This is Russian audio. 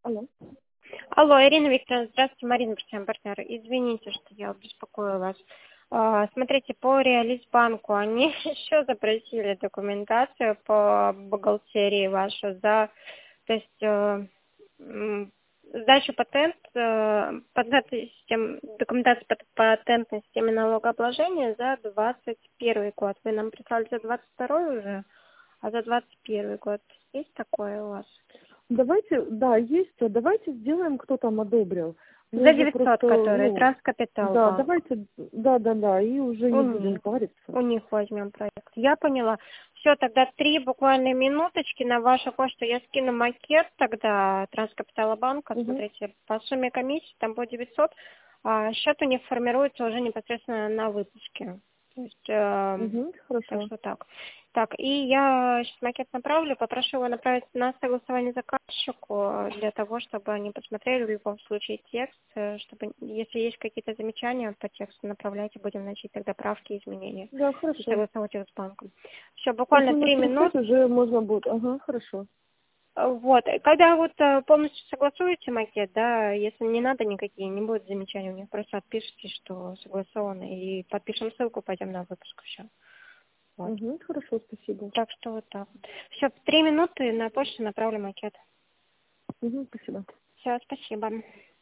Алло. Алло, Ирина Викторовна, здравствуйте, Марина, бросаем партнер. Извините, что я беспокою вас. Смотрите, по Реализбанку они еще запросили документацию по бухгалтерии вашу за, то есть сдачу документации по патентной системе налогообложения за 2021 год. Вы нам прислали за 2022 уже, а за 2021 год есть такое у вас? Давайте, да, есть. Давайте сделаем, кто там одобрил. Мне За уже 900, просто, который Транскапитал да, банк. давайте, да, и уже У не будем них. париться. У них возьмем проект. Я поняла. Все, тогда 3 буквально минуточки на вашу почту. Я скину макет тогда Транскапитала банка. Угу, Смотрите, по сумме комиссии там будет 900. А счет у них формируется уже непосредственно на выпуске. То есть, так хорошо. что так. Так, и я сейчас макет направлю, попрошу его направить на согласование заказчику для того, чтобы они посмотрели в любом случае текст, чтобы, если есть какие-то замечания по тексту, направляйте, будем вносить тогда правки и изменения Да, и хорошо. согласовать их с банком. Все, То есть буквально мы на 3 3:05 минуты. уже можно будет. Ага, хорошо. Вот, когда вот полностью согласуете макет, да, если не надо никакие, не будет замечаний у них, просто отпишите, что согласовано, и подпишем ссылку, пойдем на выпуск, все. Вот. Угу, хорошо, спасибо. Так что вот так вот. Все, 3 минуты на почту направлю макет. Угу, спасибо. Все, спасибо.